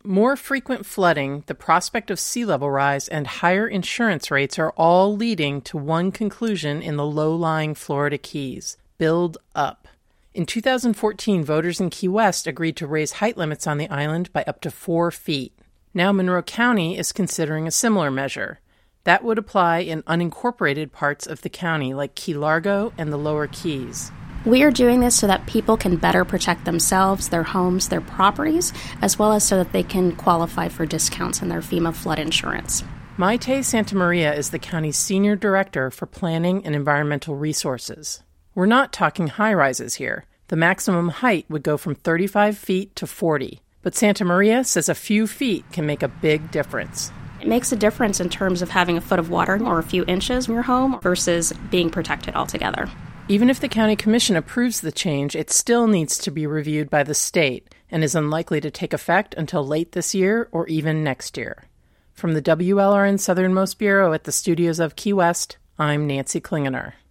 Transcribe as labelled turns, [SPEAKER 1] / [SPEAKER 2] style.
[SPEAKER 1] More frequent flooding, the prospect of sea level rise, and higher insurance rates are all leading to one conclusion in the low-lying Florida Keys: build up. In 2014, voters in Key West agreed to raise height limits on the island by up to 4 feet. Now Monroe County is considering a similar measure. That would apply in unincorporated parts of the county like Key Largo and the Lower Keys.
[SPEAKER 2] We are doing this so that people can better protect themselves, their homes, their properties, as well as so that they can qualify for discounts in their FEMA flood insurance.
[SPEAKER 1] Maite Santamaria is the county's senior director for planning and environmental resources. We're not talking high-rises here. The maximum height would go from 35 feet to 40. But Santamaria says a few feet can make a big difference.
[SPEAKER 2] It makes a difference in terms of having a foot of water or a few inches in your home versus being protected altogether.
[SPEAKER 1] Even if the county commission approves the change, it still needs to be reviewed by the state and is unlikely to take effect until late this year or even next year. From the WLRN Southernmost Bureau at the studios of Key West, I'm Nancy Klingener.